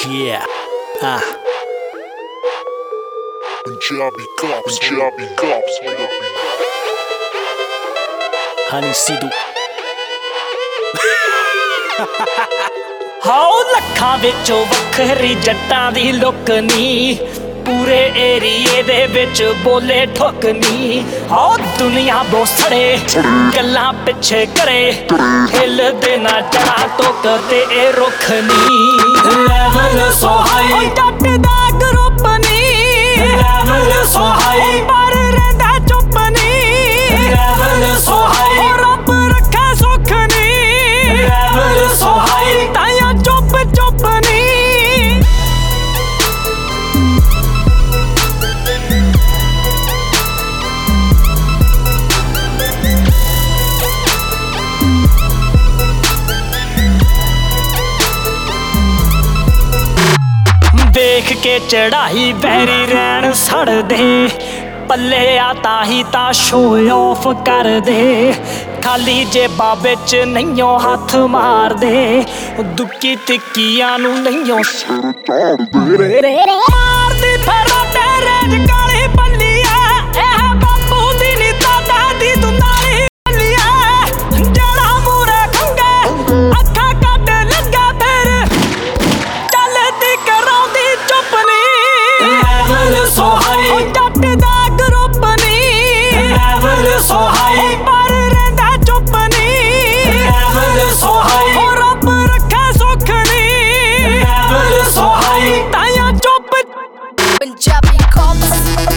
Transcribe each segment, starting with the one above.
Yeah. Punjabi cops, Honey Sidhu. ਹਾਉ ਲੱਖਾਂ ਵਿੱਚੋਂ ਵੱਖਰੀ ਜੱਟਾਂ ਦੀ ਲੁੱਕ ਨੀ ਪੂਰੇ ਏਰੀਏ ਦੇ ਵਿੱਚ ਬੋਲੇ ਠੁੱਕ ਨੀ ਹਾਉ ਦੁਨੀਆ ਬੋਸੜੇ ਗੱਲਾਂ ਪਿੱਛੇ ਕਰੇ ਹਿੱਲਦੇ ਨਾ ਜੜਾ ਤੋਂ ਕਰਦੇ ਇਹ ਰੁੱਖ ਨੀ ਲੈਵਲ ਸੋ ਹਾਈ ਜੱਟ ਦਾ ਗਰੁੱਪ ਨੀ ਲੈਵਲ ਸੋ ਹਾਈ ਪਰ ਰਹਿੰਦਾ ਚੁੱਪ ਨੀ ਲੈਵਲ ਸੋ ਹਾਈ ਰੱਬ ਰੱਖੇ ਸੁੱਖ ਨੀ ਲੈਵਲ ਸੋ ਹਾਈ ਤਾਇਆ ਚੁੱਪ ਚੁੱਪ ਨੀ ਦੇਖ ਕੇ ਚੜਾਈ ਬੈਰੀ ਰਹਿਣ ਸੜਦੇ ਪੱਲੇ ਆ ਤਾਹੀ ਤਾਂ ਸ਼ੋ ਆਫ ਕਰਦੇ ਖਾਲੀ ਜੇਬਾਂ ਵਿੱਚ ਨਹੀਂਓ ਹੱਥ ਮਾਰਦੇ ਦੁੱਕੀ ਤਿੱਕੀਆਂ ਨੂੰ ਨਹੀਂਓ ਸਿਰ ਝਾੜਦੇ ਮਾਰਦੀ ਫਿਰ ਤੇਰੇ ਕਾਲੀ ਬੱਲੀਆ ਇਹ ਬਾਪੂ ਦੀ ਨੀ ਦਾਦਾ ਦੀ ਦੁਨਾਲੀ ਬੱਲੀਆ ਜਿਹੜਾ ਮੂਰੇ ਖੰਗੇ ਅੱਖਾਂ ਕੱਢ ਲੱਗਾ ਫਿਰ ਚੱਲਦੀ ਕਰਾਉਂਦੀ ਚੁੱਪ ਨੀ ਲੈਵਲ ਸੋ ਹਾਈ ਜੱਟ ਦਾ ਗਰੁੱਪ ਨੀ ਲੈਵਲ ਸੋ ਹਾਈ ਪਰ ਰਹਿੰਦਾ ਚੁੱਪ ਨੀ ਲੈਵਲ ਸੋ ਹਾਈ ਹੋ ਰੱਬ ਰੱਖੇ ਸੁੱਖ ਨੀ ਲੈਵਲ ਸੋ ਹਾਈ ਤਾਇਆ ਚੁੱਪ Punjabi cops.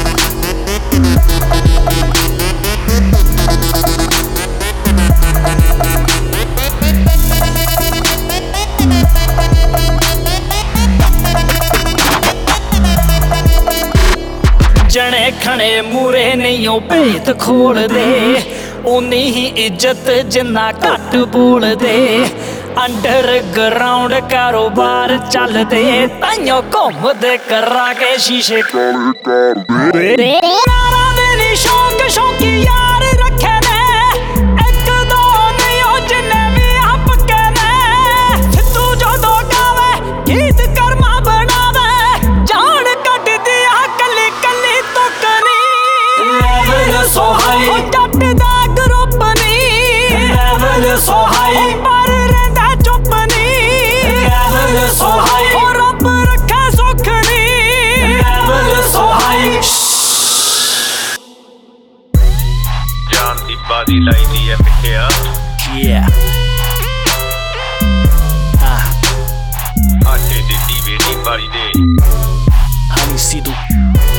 ਜਣੇ ਖਣੇ ਮੂਰੇ ਨਹੀਂ ਉਹ ਭੇਤ ਖੋਲਦੇ ਉਨੀ ਹੀ ਇੱਜ਼ਤ ਜਿੰਨਾ ਘੱਟ ਬੋਲਦੇ ਅੰਡਰਗਰਾਉਂਡ ਕਾਰੋਬਾਰ ਚੱਲਦੇ ਤਾਈਓ ਘੁੰਮਦੇ ਕਰਾ ਕੇ ਸ਼ੀਸ਼ੇ ਕਾਲੇ ਯਾਰਾਂ ਦੇ ਨੀ ਸ਼ੌਂਕ ਸ਼ੌਂਕੀ ਯਾਰ ਰੱਖੇ ਨੇ ਇੱਕ ਦੋ ਨਹੀਂ ਉਹ ਜਿੰਨੇ ਵੀ ਆਪ ਕੇ ਨੇ ਸਿੱਧੂ ਜਦੋਂ ਗਾਵੇ ਗੀਤ ਕਰਮਾ ਬਣਾਵੇ ਜਾਨ ਕੱਢਦੀ ਆ ਕੱਲੀ ਕੱਲੀ ਤੁੱਕ ਨੀ ਲੈਵਲ ਸੋ ਹਾਈ ਉਹ ਜੱਟ ਦਾ ਗਰੁੱਪ ਨੀ ਲੈਵਲ ਸੋ ਹਾਈ ਪਰ ਰਹਿੰਦਾ ਚੁੱਪ ਨੀ ਲੈਵਲ ਸੋ ਹਾਈ ਹੋ ਰੱਬ ਰੱਖੇ ਸੁੱਖ ਨੀ ਲੈਵਲ ਸੋ ਹਾਈ ਜਾਨ ਦੀ ਬਾਜੀ ਲਾਈਦੀ ਐ ਮਿੱਠਿਆ Yeah. ਆਟੇ ਦੇ ਦੀਵੇ ਦੀ ਬਾਰੀ ਦੇ Honey Sidhu.